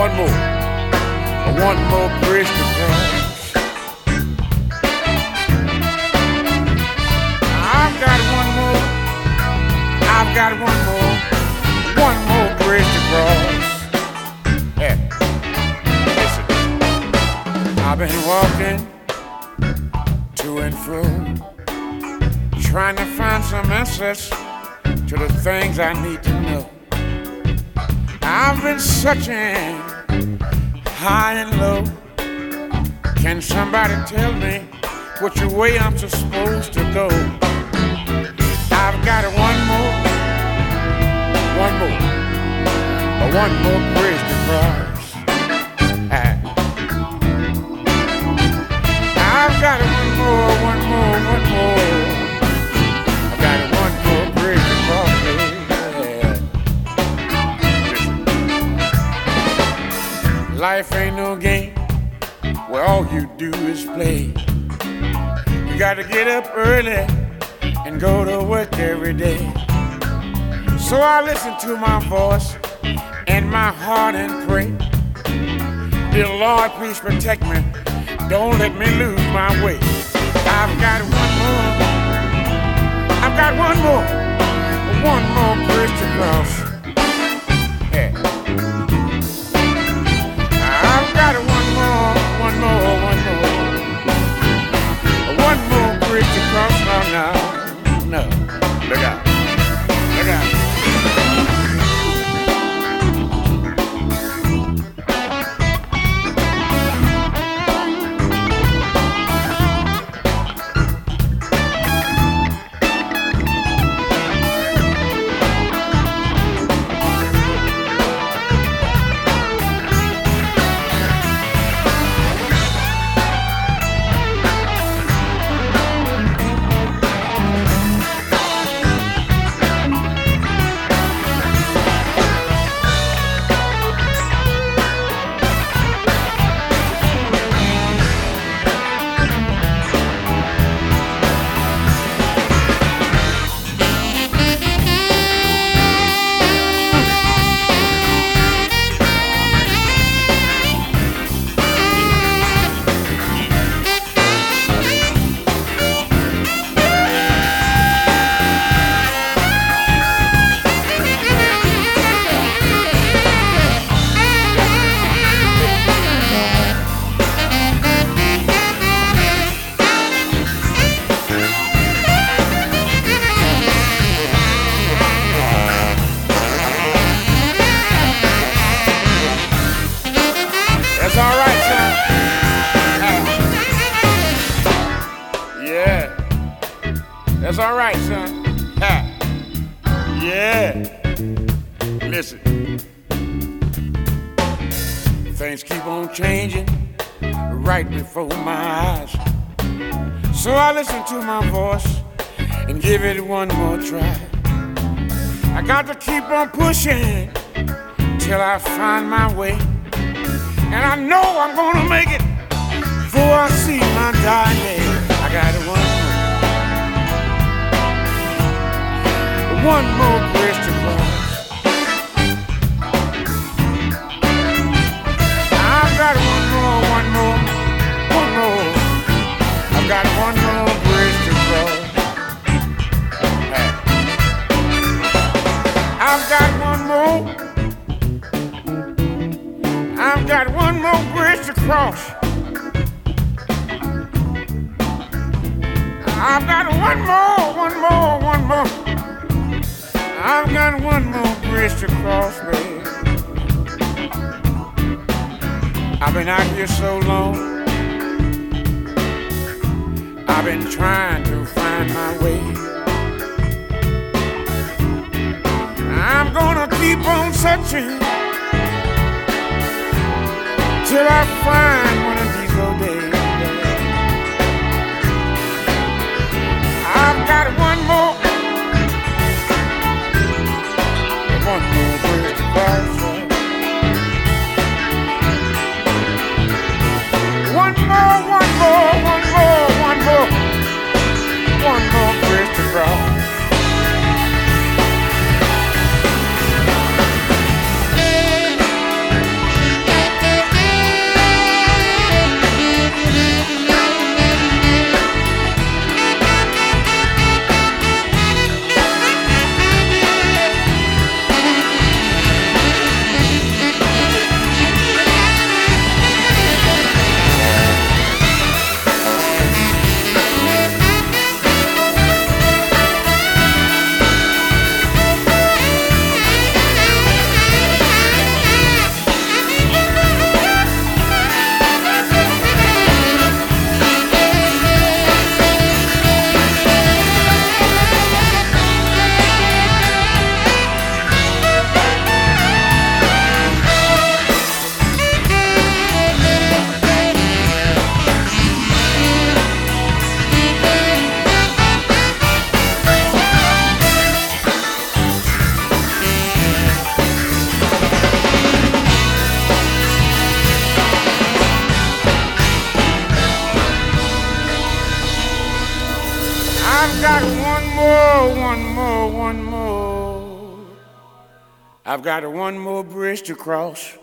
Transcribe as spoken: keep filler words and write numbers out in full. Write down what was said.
one more, one more bridge to cross. I've got one more, I've got one more, one more bridge to cross. Hey, listen, I've been walking to and fro, trying to find some answers to the things I need to know. I've been searching high and low. Can somebody tell me which way I'm supposed to go? I've got one more, one more, one more bridge to cross. I've got one more, one more, one more. I've got one more bridge to cross. Life ain't no game where all you do is play. You gotta get up early and go to work every day. So I listen to my voice and my heart and pray. Dear Lord, please protect me. Don't let me lose my way. I've got one more. I've got one more. One more bridge to cross. Yeah. I've got one more, one more, one more, one more bridge to cross. No, no, no. Look out, look out. That's all right, son. Ha. Yeah. Listen. Things keep on changing right before my eyes. So I listen to my voice and give it one more try. I got to keep on pushing till I find my way. And I know I'm gonna make it before I see my dying day. I got one One more bridge to cross. I've got one more, one more, one more. I've got one more bridge to cross. I've got one more. I've got one more bridge to cross. I've got one more, one more, one more. I've got one more bridge to cross, baby. I've been out here so long. I've been trying to find my way. I'm gonna keep on searching till I find one of these old days. I've got one more. One more bridge to cross. One more, one more, one more, one more, one more bridge to cross. got one more, one more, one more. I've got one more bridge to cross.